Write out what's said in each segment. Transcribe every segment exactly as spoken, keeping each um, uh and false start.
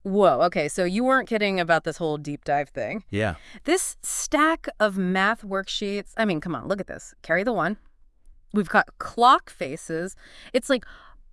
Whoa, okay, so you weren't kidding about this whole deep dive thing. Yeah. This stack of math worksheets, I mean, come on, look at this. Carry the one. We've got clock faces. It's like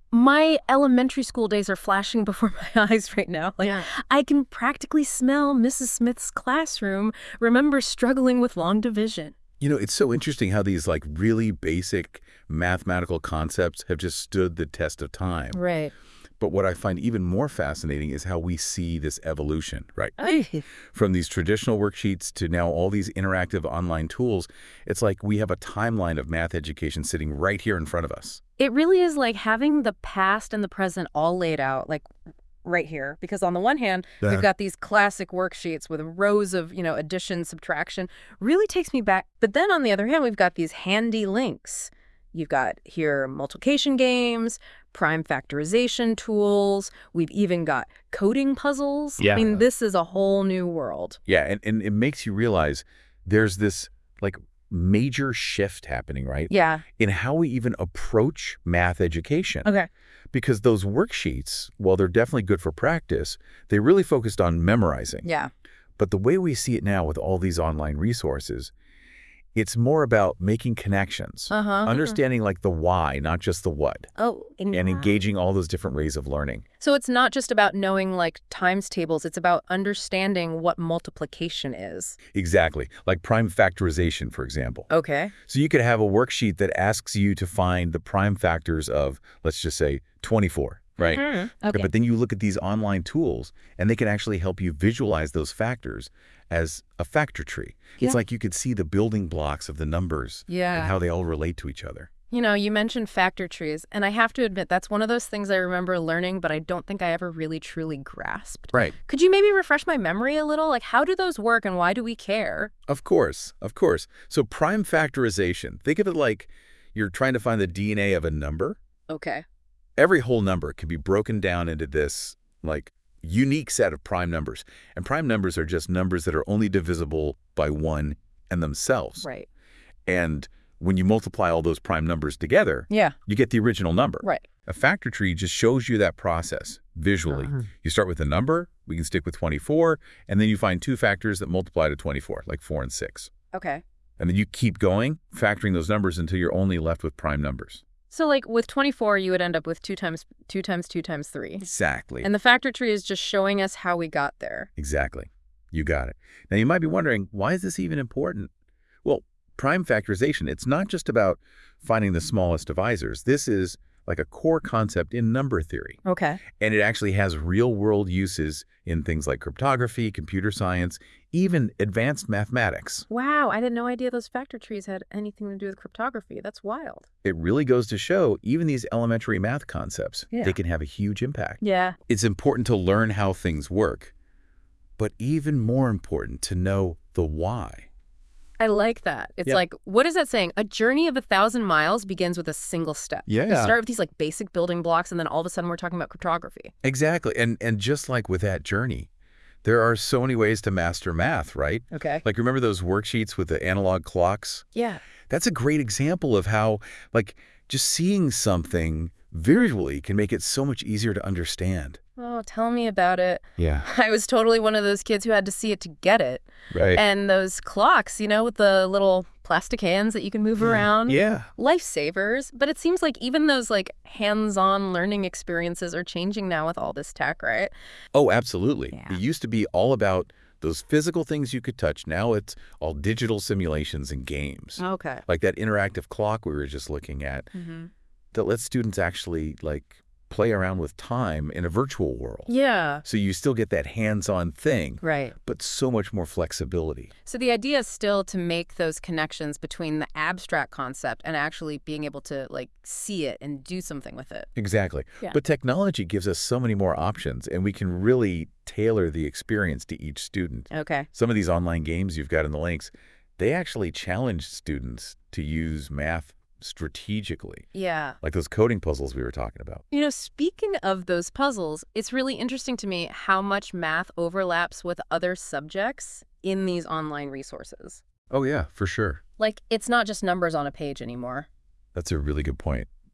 my elementary school days are flashing before my eyes right now. Like, Yeah. I can practically smell Missus Smith's classroom, remember struggling with long division. You know, it's so interesting how these like really basic mathematical concepts have just stood the test of time. Right. But what I find even more fascinating is how we see this evolution, right? Ay. From these traditional worksheets to now all these interactive online tools, it's like we have a timeline of math education sitting right here in front of us. It really is like having the past and the present all laid out, like right here. Because on the one hand, Uh-huh. we've got these classic worksheets with rows of, you know, addition, subtraction. Really takes me back. But then on the other hand, we've got these handy links. You've got here multiplication games, prime factorization tools. We've even got coding puzzles. Yeah. I mean, this is a whole new world. Yeah, and, and it makes you realize there's this like major shift happening, right? Yeah. In how we even approach math education. Okay. Because those worksheets, while they're definitely good for practice, they really focused on memorizing. Yeah. But the way we see it now with all these online resources, it's more about making connections, Uh-huh. understanding like the why, not just the what, Oh, and engaging all those different ways of learning. So it's not just about knowing like times tables, it's about understanding what multiplication is. Exactly, like prime factorization, for example. Okay. So you could have a worksheet that asks you to find the prime factors of, let's just say, twenty-four, right? Okay. But then you look at these online tools, and they can actually help you visualize those factors as a factor tree. Yeah. It's like you could see the building blocks of the numbers Yeah. and how they all relate to each other. You know, you mentioned factor trees, and I have to admit that's one of those things I remember learning, but I don't think I ever really truly grasped. Right. Could you maybe refresh my memory a little? Like, how do those work and why do we care? Of course, of course. So prime factorization, think of it like you're trying to find the D N A of a number. Okay. Every whole number can be broken down into this like unique set of prime numbers. And prime numbers are just numbers that are only divisible by one and themselves. Right. And when you multiply all those prime numbers together, Yeah. you get the original number. Right. A factor tree just shows you that process visually. Uh-huh. You start with a number, we can stick with twenty-four, and then you find two factors that multiply to twenty-four, like four and six. Okay. And then you keep going, factoring those numbers until you're only left with prime numbers. So like with twenty-four, you would end up with two times two times two times three. Exactly. And the factor tree is just showing us how we got there. Exactly. You got it. Now, you might be wondering, why is this even important? Well, prime factorization, it's not just about finding the smallest divisors. This is like a core concept in number theory. Okay. And it actually has real-world uses in things like cryptography, computer science, even advanced mathematics. Wow, I had no idea those factor trees had anything to do with cryptography. That's wild. It really goes to show even these elementary math concepts, Yeah. they can have a huge impact. Yeah. It's important to learn how things work, but even more important to know the why. I like that. It's Yeah. like, what is that saying? A journey of a thousand miles begins with a single step. You Yeah. start with these like basic building blocks, and then all of a sudden we're talking about cryptography. Exactly. And and just like with that journey, there are so many ways to master math, right? Okay. Like, remember those worksheets with the analog clocks? Yeah. That's a great example of how, like, just seeing something visually can make it so much easier to understand. Oh, tell me about it. Yeah. I was totally one of those kids who had to see it to get it. Right. And those clocks, you know, with the little plastic hands that you can move around. Yeah. Lifesavers. But it seems like even those like hands-on learning experiences are changing now with all this tech, right? Oh, absolutely. Yeah. It used to be all about those physical things you could touch. Now it's all digital simulations and games. Okay. Like that interactive clock we were just looking at Mm-hmm. that lets students actually, like, play around with time in a virtual world. Yeah. So you still get that hands-on thing, Right. but so much more flexibility. So the idea is still to make those connections between the abstract concept and actually being able to like see it and do something with it. Exactly. Yeah. But technology gives us so many more options, and we can really tailor the experience to each student. Okay. Some of these online games you've got in the links, they actually challenge students to use math strategically, Yeah. like those coding puzzles we were talking about. You know, speaking of those puzzles, it's really interesting to me how much math overlaps with other subjects in these online resources. Oh, yeah, for sure. Like, it's not just numbers on a page anymore. That's a really good point.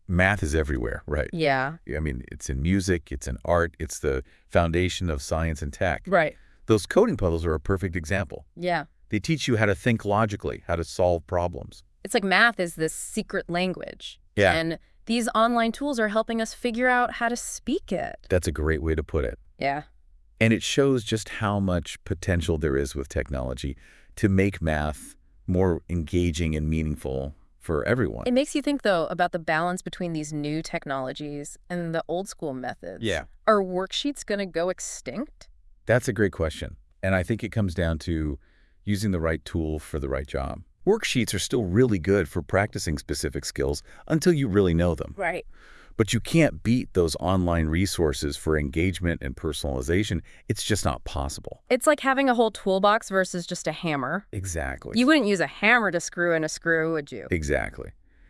Math is everywhere, right? Yeah. I mean, it's in music, it's in art, it's the foundation of science and tech. Right. Those coding puzzles are a perfect example. Yeah. They teach you how to think logically, how to solve problems. It's like math is this secret language. Yeah. And these online tools are helping us figure out how to speak it. That's a great way to put it. Yeah. And it shows just how much potential there is with technology to make math more engaging and meaningful for everyone. It makes you think, though, about the balance between these new technologies and the old school methods. Yeah. Are worksheets going to go extinct? That's a great question. And I think it comes down to using the right tool for the right job. Worksheets are still really good for practicing specific skills until you really know them. Right. But you can't beat those online resources for engagement and personalization. It's just not possible. It's like having a whole toolbox versus just a hammer. Exactly. You wouldn't use a hammer to screw in a screw, would you? Exactly.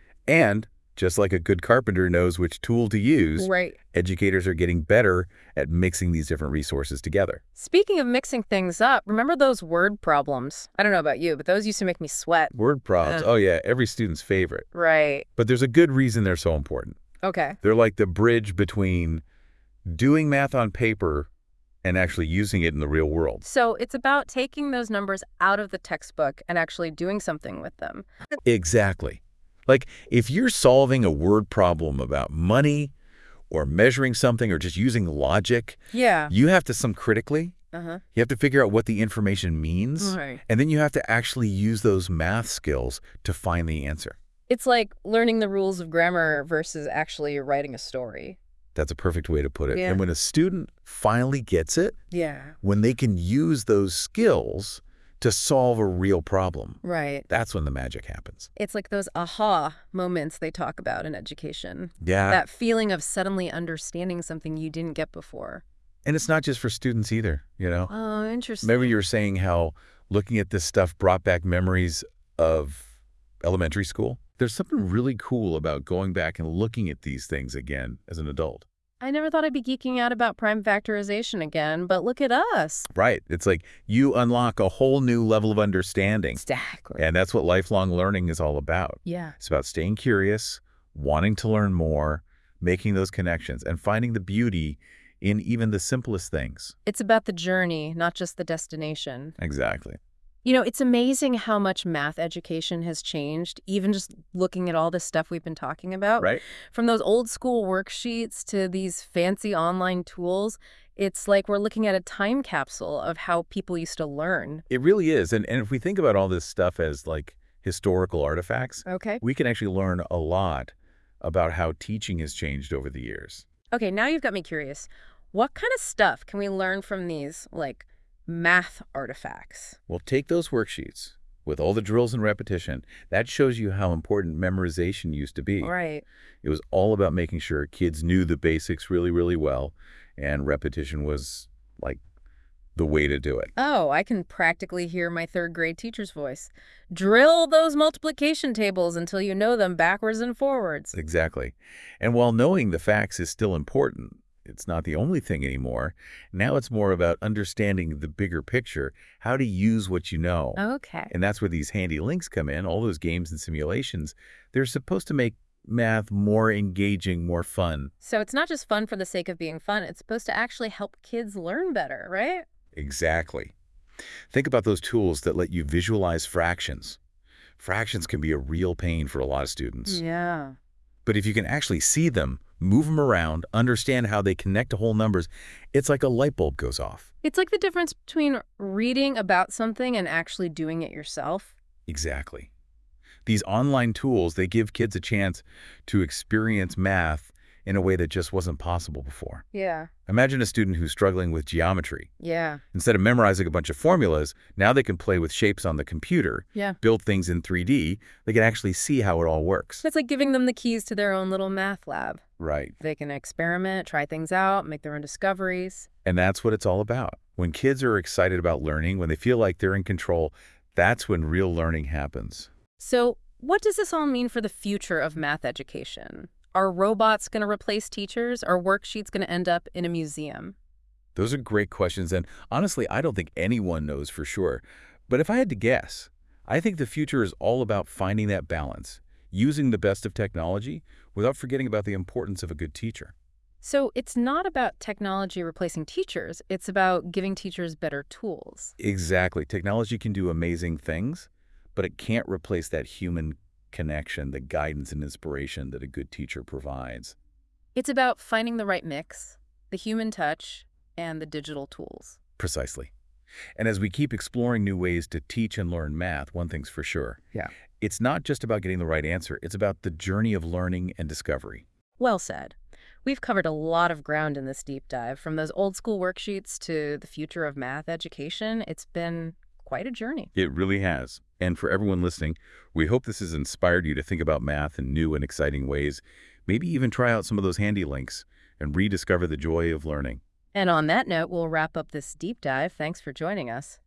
And just like a good carpenter knows which tool to use, Right. educators are getting better at mixing these different resources together. Speaking of mixing things up, remember those word problems? I don't know about you, but those used to make me sweat. Word problems, Uh. oh yeah, every student's favorite. Right. But there's a good reason they're so important. Okay. They're like the bridge between doing math on paper and actually using it in the real world. So it's about taking those numbers out of the textbook and actually doing something with them. Exactly. Like if you're solving a word problem about money or measuring something or just using logic, Yeah. you have to sum critically. Uh-huh. You have to figure out what the information means. Right. And then you have to actually use those math skills to find the answer. It's like learning the rules of grammar versus actually writing a story. That's a perfect way to put it. Yeah. And when a student finally gets it, Yeah. when they can use those skills to solve a real problem, Right. that's when the magic happens. It's like those aha moments they talk about in education. Yeah. That feeling of suddenly understanding something you didn't get before. And it's not just for students either, you know? Oh, interesting. Remember you were saying how looking at this stuff brought back memories of elementary school? There's something really cool about going back and looking at these things again as an adult. I never thought I'd be geeking out about prime factorization again, but look at us. Right. It's like you unlock a whole new level of understanding. Exactly. And that's what lifelong learning is all about. Yeah. It's about staying curious, wanting to learn more, making those connections, and finding the beauty in even the simplest things. It's about the journey, not just the destination. Exactly. You know, it's amazing how much math education has changed, even just looking at all this stuff we've been talking about. Right? From those old school worksheets to these fancy online tools, it's like we're looking at a time capsule of how people used to learn. It really is. And, and if we think about all this stuff as like historical artifacts, Okay. we can actually learn a lot about how teaching has changed over the years. Okay, now you've got me curious. What kind of stuff can we learn from these, like, math artifacts? Well, take those worksheets with all the drills and repetition. That shows you how important memorization used to be. Right. It was all about making sure kids knew the basics really, really well, and repetition was like the way to do it. Oh, I can practically hear my third grade teacher's voice. Drill those multiplication tables until you know them backwards and forwards. Exactly. And while knowing the facts is still important, it's not the only thing anymore. Now it's more about understanding the bigger picture, how to use what you know. Okay. And that's where these handy links come in, all those games and simulations. They're supposed to make math more engaging, more fun. So it's not just fun for the sake of being fun. It's supposed to actually help kids learn better, right? Exactly. Think about those tools that let you visualize fractions. Fractions can be a real pain for a lot of students. Yeah. But if you can actually see them, move them around, understand how they connect to whole numbers, it's like a light bulb goes off. It's like the difference between reading about something and actually doing it yourself. Exactly. These online tools, they give kids a chance to experience math in a way that just wasn't possible before. Yeah. Imagine a student who's struggling with geometry. Yeah. Instead of memorizing a bunch of formulas, now they can play with shapes on the computer, Yeah. build things in three D. They can actually see how it all works. It's like giving them the keys to their own little math lab. Right. They can experiment, try things out, make their own discoveries. And that's what it's all about. When kids are excited about learning, when they feel like they're in control, that's when real learning happens. So what does this all mean for the future of math education? Are robots going to replace teachers? Are worksheets going to end up in a museum? Those are great questions, and honestly, I don't think anyone knows for sure. But if I had to guess, I think the future is all about finding that balance, using the best of technology without forgetting about the importance of a good teacher. So it's not about technology replacing teachers. It's about giving teachers better tools. Exactly. Technology can do amazing things, but it can't replace that human connection, the guidance and inspiration that a good teacher provides. It's about finding the right mix, the human touch, and the digital tools. Precisely. And as we keep exploring new ways to teach and learn math, one thing's for sure. Yeah. It's not just about getting the right answer. It's about the journey of learning and discovery. Well said. We've covered a lot of ground in this deep dive, from those old school worksheets to the future of math education. It's been quite a journey. It really has. And for everyone listening, we hope this has inspired you to think about math in new and exciting ways. Maybe even try out some of those handy links and rediscover the joy of learning. And on that note, we'll wrap up this deep dive. Thanks for joining us.